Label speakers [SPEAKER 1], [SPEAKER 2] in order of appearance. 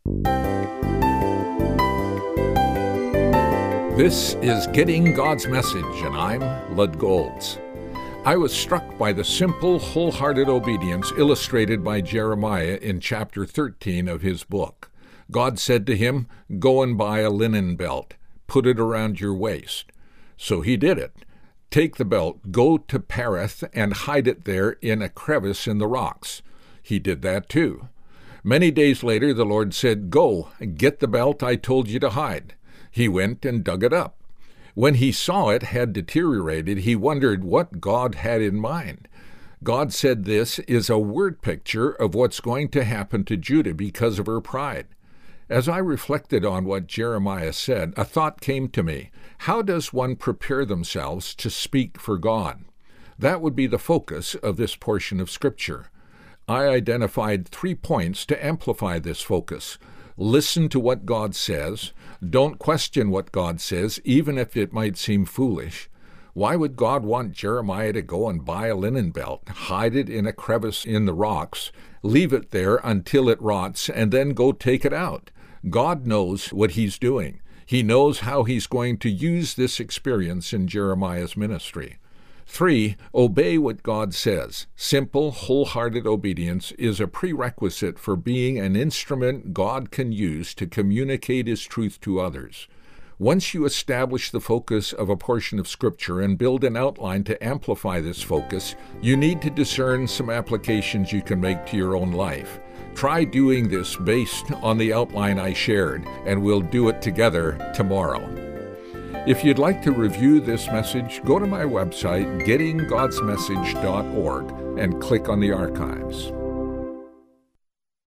[SPEAKER 1] This is Getting God's Message, and I'm Lud Golds. I was struck by the simple, wholehearted obedience illustrated by Jeremiah in chapter 13 of his book. God said to him, "Go and buy a linen belt. Put it around your waist." So he did it. Take the belt, go to Pereth, and hide it there in a crevice in the rocks. He did that too. Many days later, the Lord said, "Go, get the belt I told you to hide." He went and dug it up. When he saw it had deteriorated, he wondered what God had in mind. God said this is a word picture of what's going to happen to Judah because of her pride. As I reflected on what Jeremiah said, a thought came to me. How does one prepare themselves to speak for God? That would be the focus of this portion of Scripture. I identified 3 points to amplify this focus. Listen to what God says. Don't question what God says, even if it might seem foolish. Why would God want Jeremiah to go and buy a linen belt, hide it in a crevice in the rocks, leave it there until it rots, and then go take it out? God knows what he's doing. He knows how he's going to use this experience in Jeremiah's ministry. 3, obey what God says. Simple, wholehearted obedience is a prerequisite for being an instrument God can use to communicate his truth to others. Once you establish the focus of a portion of Scripture and build an outline to amplify this focus, you need to discern some applications you can make to your own life. Try doing this based on the outline I shared, and we'll do it together tomorrow. If you'd like to review this message, go to my website, gettinggodsmessage.org, and click on the archives.